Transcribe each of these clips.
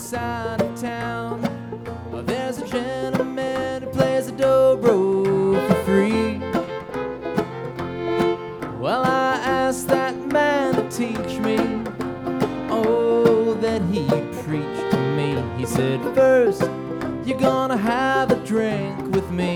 side of town, there's a gentleman who plays the dobro for free. Well, I asked that man to teach me, oh, that he preached to me. He said, first, you're gonna have a drink with me.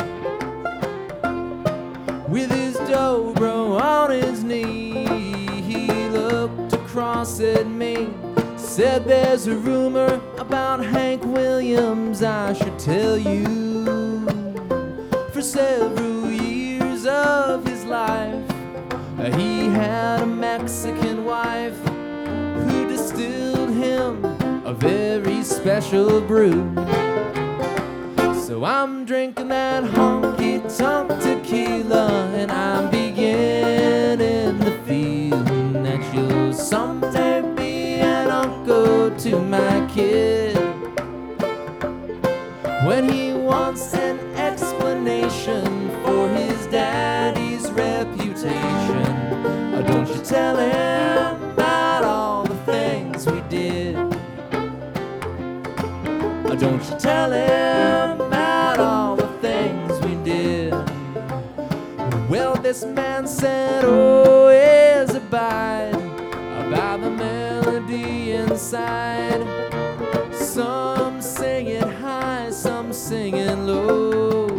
With his dobro on his knee, he looked across at me, said, there's a rumor about Hank Williams I should tell you. For several years of his life, he had a Mexican wife who distilled him a very special brew. So I'm drinking that honky-tonk tequila, and I'm beginning to feel that you'll someday be an uncle to my kid. When he wants an explanation for his daddy's reputation, don't you tell him about all the things we did. Don't you tell him about all the things we did. Well, this man said, oh, is abide about the melody inside. Some sing it high, some sing it low.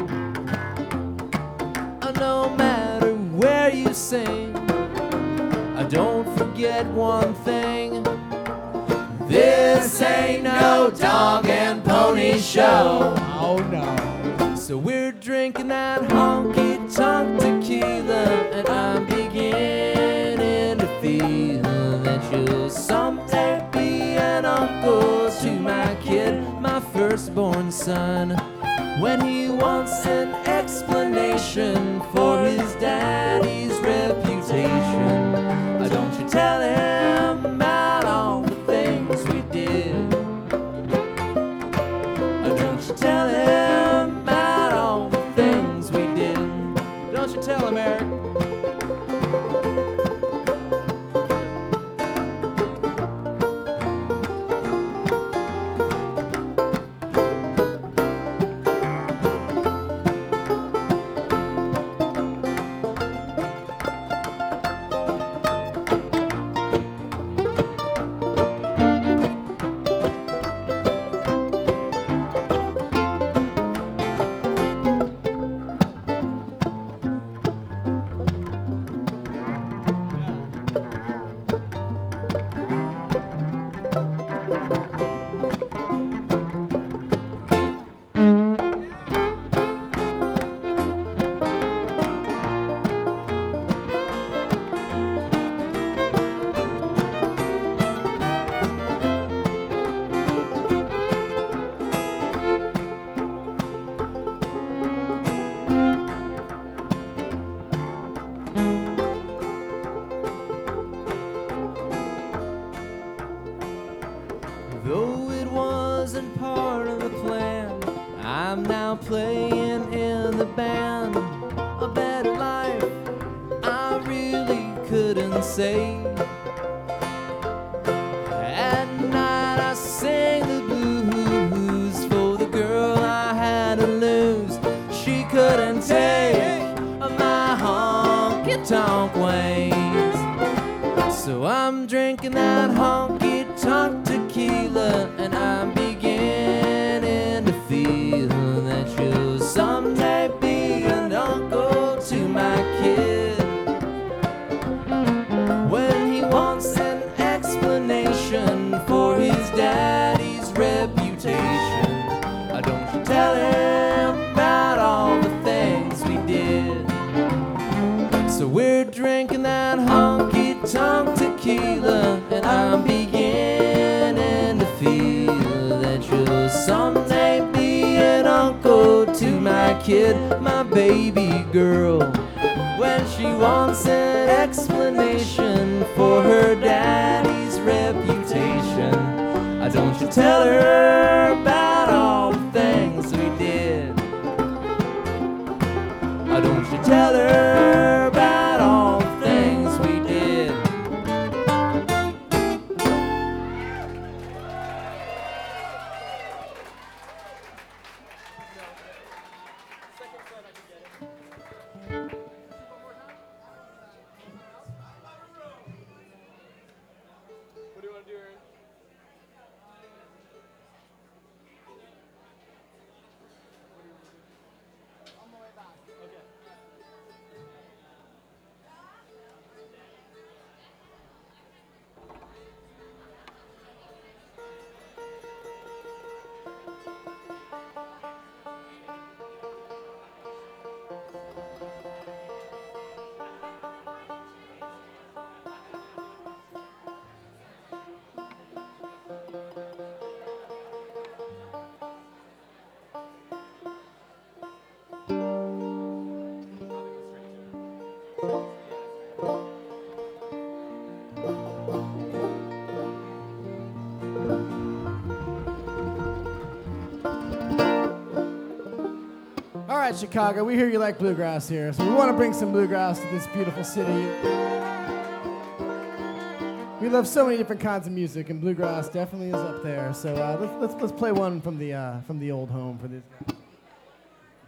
No matter where you sing, don't forget one thing. This ain't no dog and pony show. Oh no. So we're drinking that honky-tonk tequila, and I'm beginning to feel that you'll someday be an uncle to my kid, my firstborn son. When he wants an explanation for his daddy's reputation, don't you tell him about all the things we did. Don't you tell him about all the things we did. Don't you tell him, Eric. Though it wasn't part of the plan, I'm now playing in the band. A better life I really couldn't say. At night I sing the blues for the girl I had to lose. She couldn't take my honky-tonk ways. So I'm drinking that honky-tonk tequila, and I'm beginning to feel that you'll someday be an uncle to my kid. When he wants an explanation for his daddy's reputation, don't you tell him about all the things we did. So we're drinking that honky-tonk tequila, and I'm beginning to feel that you'll someday be an uncle to my kid, my baby girl. When she wants an explanation for her daddy's reputation, don't you tell her about all the things we did. Don't you tell her about all the things we did. All right, Chicago, we hear you like bluegrass here, so we want to bring some bluegrass to this beautiful city. We love so many different kinds of music, and bluegrass definitely is up there. So let's play one from the old home for these guys.